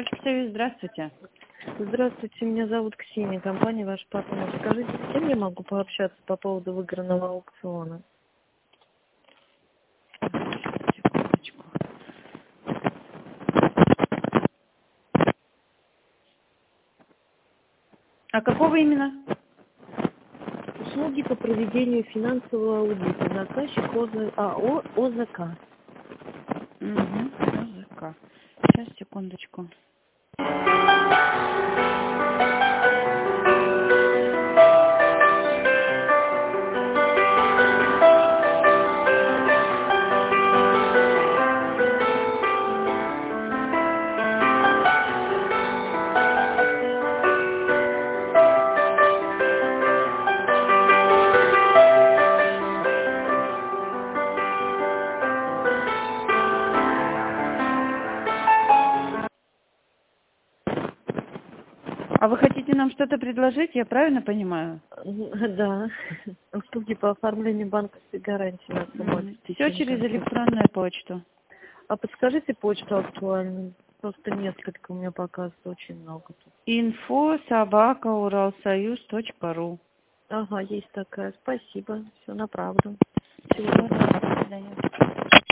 Альфа-Союз, здравствуйте. Здравствуйте, меня зовут Ксения, компания «Ваш партнер». Скажите, с кем я могу пообщаться по поводу выигранного аукциона? Секундочку. А какого именно? Услуги по проведению финансового аудита. Заказчик АО ОЗК. ОЗК. Сейчас, секундочку. А вы хотите нам что-то предложить, я правильно понимаю? Да. Услуги по оформлению банковской гарантии на сумму. Все через электронную почту. А подскажите почту актуальную? Просто несколько у меня показывается, очень много тут. info@uralsoyuz.ru. Ага, есть такая. Спасибо. Все на правду. Всего доброго. До свидания.